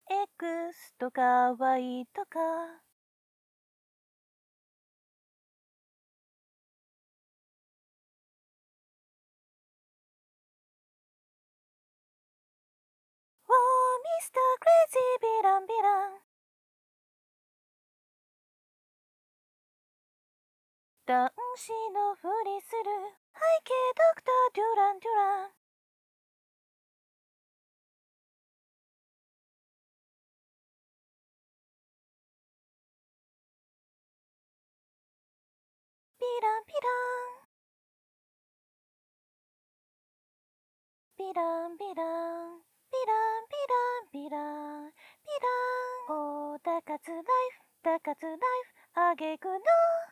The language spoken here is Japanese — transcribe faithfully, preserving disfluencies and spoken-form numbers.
X とか Y とか「おーミスタークレイジーヴィランヴィラン」男子のふりする背景ドクター・デュラン・デュランヴィランヴィランヴィランヴィランヴィランヴィランヴィランヴィランおーダカツライフダカツライフあげくの